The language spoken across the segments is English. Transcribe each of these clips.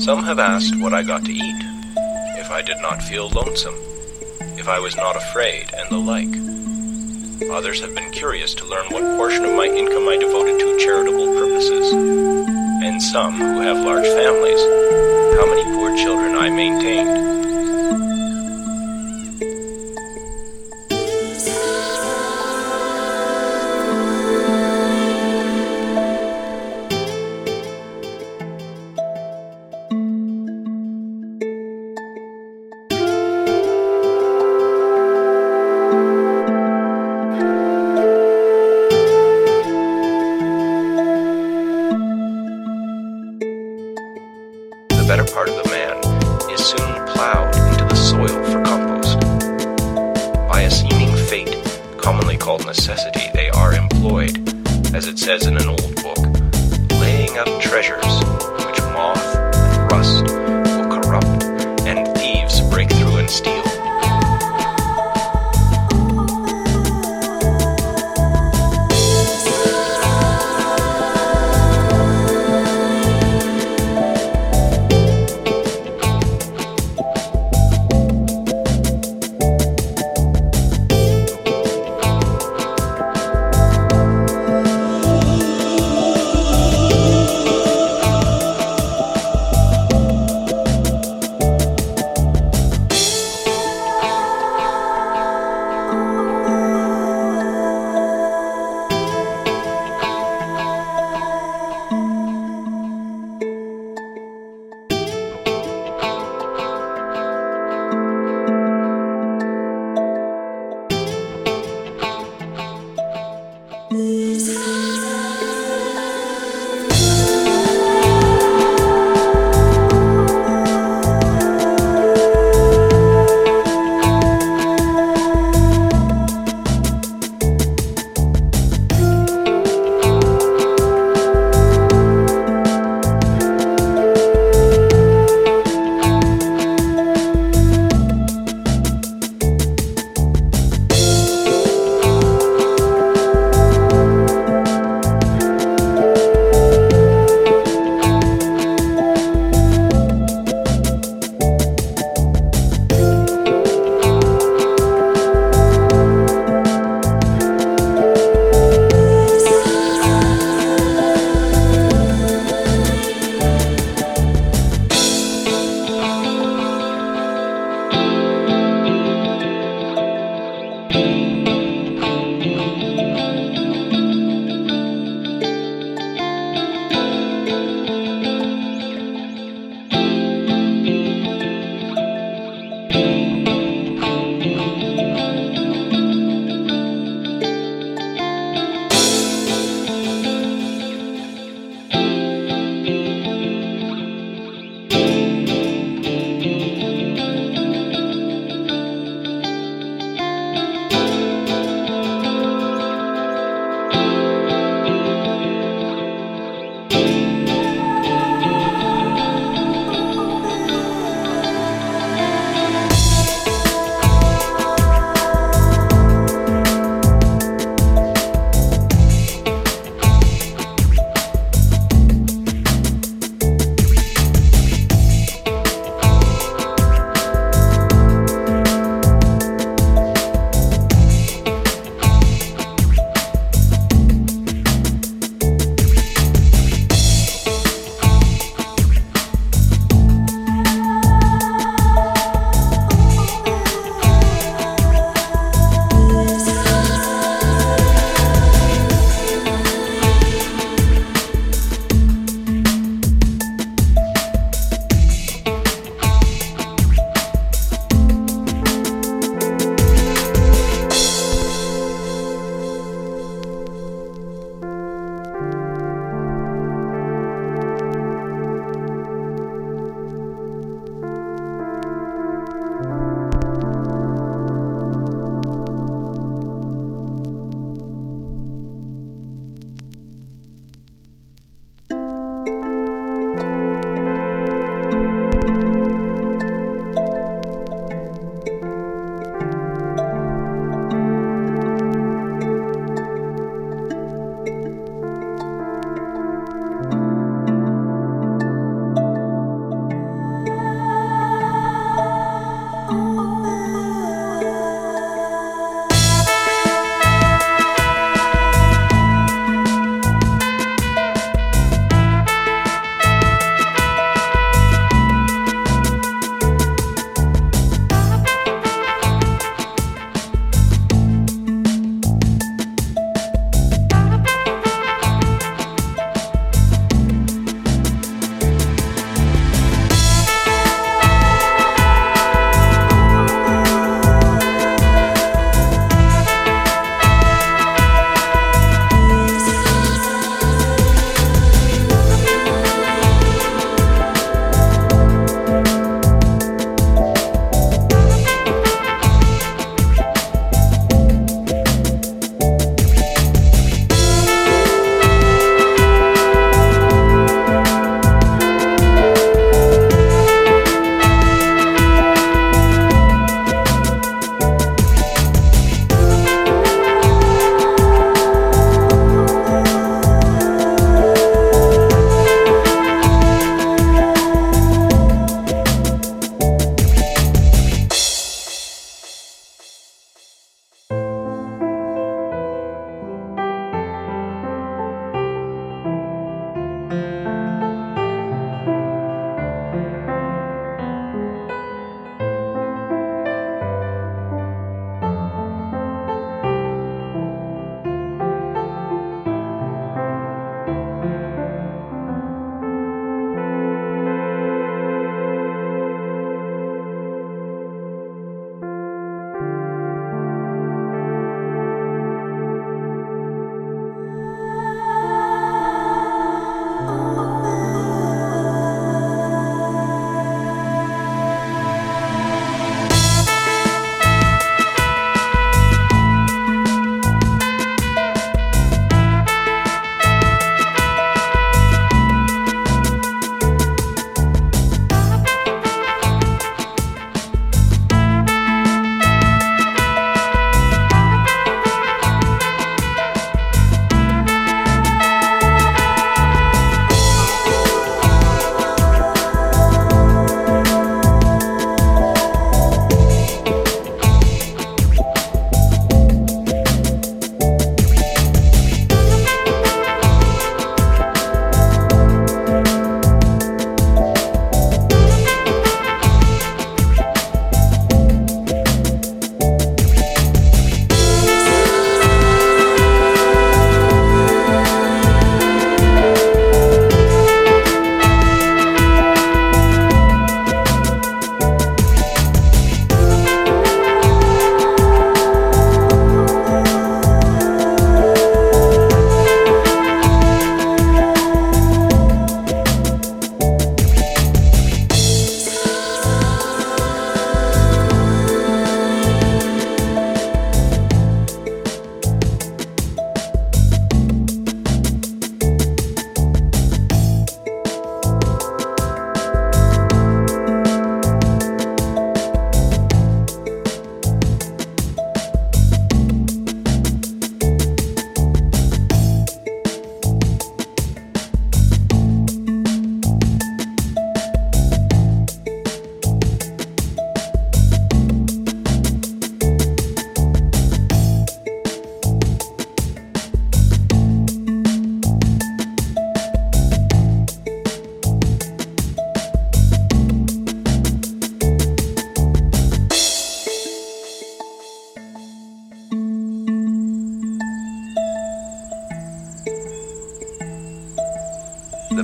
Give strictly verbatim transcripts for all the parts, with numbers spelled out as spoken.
Some have asked what I got to eat, if I did not feel lonesome, if I was not afraid, and the like. Others have been curious to learn what portion of my income I devoted to charitable purposes, and some, who have large families, how many poor children I maintained. The better part of the man is soon plowed into the soil for compost. By a seeming fate, commonly called necessity, they are employed, as it says in an old book, laying up treasures which moth and rust will corrupt, and thieves break through and steal.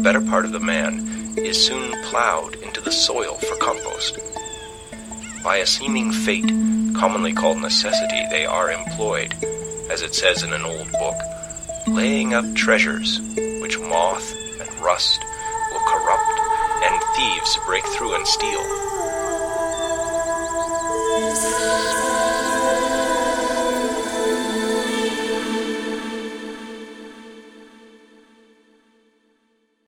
better part of the man is soon plowed into the soil for compost. By a seeming fate, commonly called necessity, they are employed, as it says in an old book, laying up treasures which moth and rust will corrupt and thieves break through and steal.